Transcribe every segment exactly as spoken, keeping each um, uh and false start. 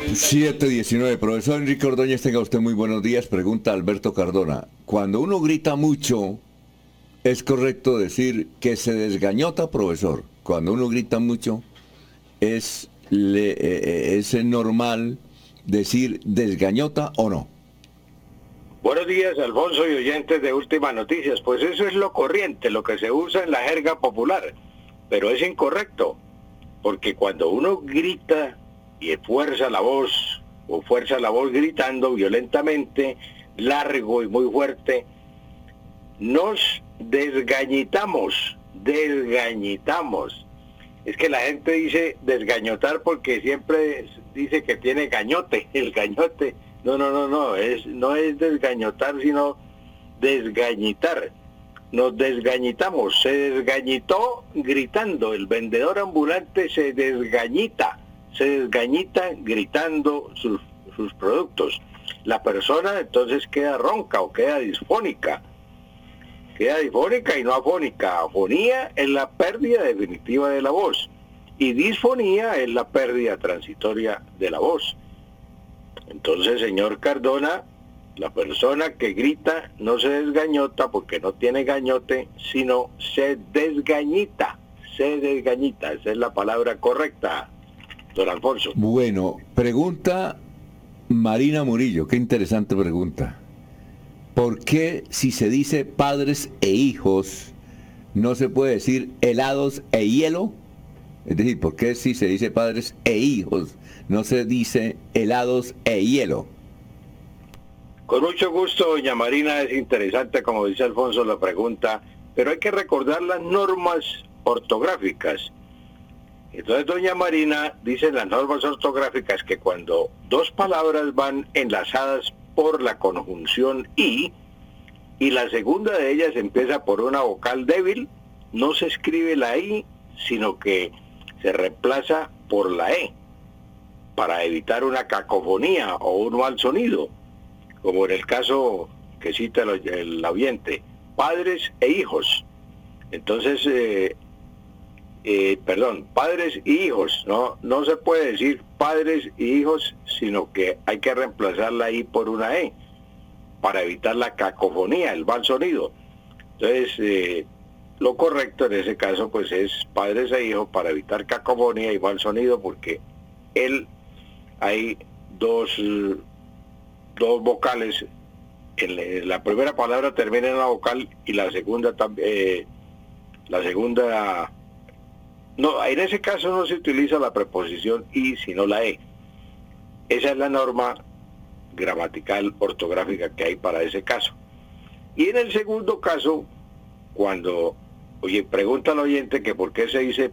siete diecinueve. Profesor Enrique Ordóñez, tenga usted muy buenos días. Pregunta Alberto Cardona. Cuando uno grita mucho, ¿es correcto decir que se desgañota, profesor? Cuando uno grita mucho, ¿es, le, eh, ¿es normal decir desgañota o no? Buenos días, Alfonso y oyentes de Últimas Noticias. Pues eso es lo corriente, lo que se usa en la jerga popular, pero es incorrecto, porque cuando uno grita y fuerza la voz, o fuerza la voz gritando violentamente, largo y muy fuerte, nos desgañitamos, desgañitamos. Es que la gente dice desgañotar porque siempre dice que tiene gañote, el gañote. No, no, no, no, es, no es desgañotar, sino desgañitar. Nos desgañitamos, se desgañitó gritando, el vendedor ambulante se desgañita, se desgañita gritando sus, sus productos. La persona entonces queda ronca o queda disfónica, queda disfónica y no afónica. Afonía es la pérdida definitiva de la voz y disfonía es la pérdida transitoria de la voz. Entonces, señor Cardona, la persona que grita no se desgañota porque no tiene gañote, sino se desgañita, se desgañita, esa es la palabra correcta, don Alfonso. Bueno, pregunta Marina Murillo, qué interesante pregunta. ¿Por qué si se dice padres e hijos no se puede decir helados e hielo? Es decir, ¿por qué si se dice padres e hijos no se dice helados e hielo? Con mucho gusto, doña Marina, es interesante, como dice Alfonso, la pregunta, pero hay que recordar las normas ortográficas. Entonces, doña Marina dice en las normas ortográficas que cuando dos palabras van enlazadas por la conjunción y, y la segunda de ellas empieza por una vocal débil, no se escribe la i, sino que se reemplaza por la e, para evitar una cacofonía o un mal sonido, como en el caso que cita el, el oyente, padres e hijos. Entonces, eh, eh, perdón, padres y hijos, no, no se puede decir padres y hijos, sino que hay que reemplazar la i por una e, para evitar la cacofonía, el mal sonido. Entonces, eh, lo correcto en ese caso pues es padres e hijos para evitar cacofonía y mal sonido, porque él hay dos, dos vocales, en la primera palabra termina en una vocal y la segunda también, eh, la segunda, no, en ese caso no se utiliza la preposición y sino la e. Esa es la norma gramatical ortográfica que hay para ese caso. Y en el segundo caso, cuando Oye, pregunta al oyente que por qué se dice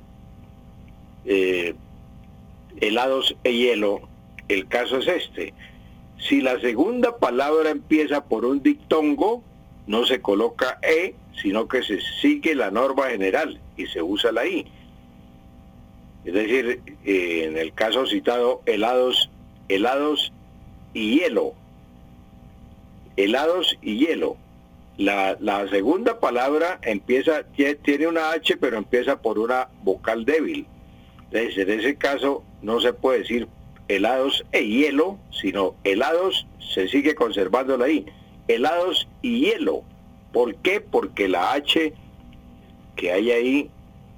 eh, helados e hielo, el caso es este. Si la segunda palabra empieza por un diptongo, no se coloca e, sino que se sigue la norma general y se usa la i. Es decir, eh, en el caso citado, helados, helados y hielo. Helados y hielo. La, la segunda palabra empieza, tiene una H, pero empieza por una vocal débil. Entonces, en ese caso, no se puede decir helados e hielo, sino helados, se sigue conservando la I. Helados y hielo. ¿Por qué? Porque la H que hay ahí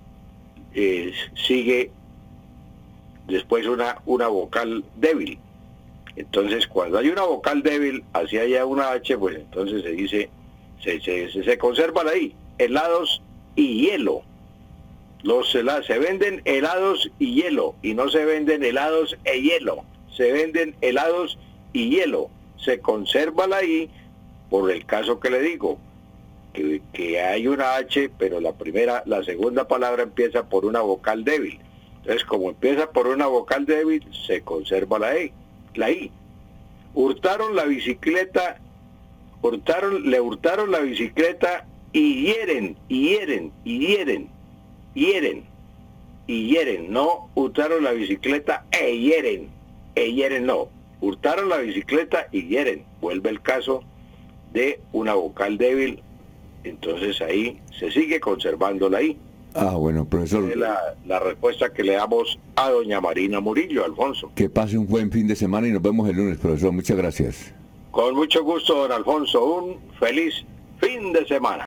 eh, sigue después una, una vocal débil. Entonces, cuando hay una vocal débil, así haya una H, pues entonces se dice... Se, se, se conserva ahí, helados y hielo. Los helados, se venden helados y hielo, y no se venden helados e hielo, se venden helados y hielo. Se conserva ahí por el caso que le digo, que, que hay una H, pero la primera, la segunda palabra empieza por una vocal débil. Entonces, como empieza por una vocal débil, se conserva la E, la I. Hurtaron la bicicleta Hurtaron, le hurtaron la bicicleta y hieren, y hieren, y hieren, hieren, y hieren. No hurtaron la bicicleta e hieren, e hieren no. Hurtaron la bicicleta y hieren. Vuelve el caso de una vocal débil, entonces ahí se sigue conservando la I. Ah, bueno, profesor. Es la, la respuesta que le damos a doña Marina Murillo, Alfonso. Que pase un buen fin de semana y nos vemos el lunes, profesor. Muchas gracias. Con mucho gusto, don Alfonso. Un feliz fin de semana.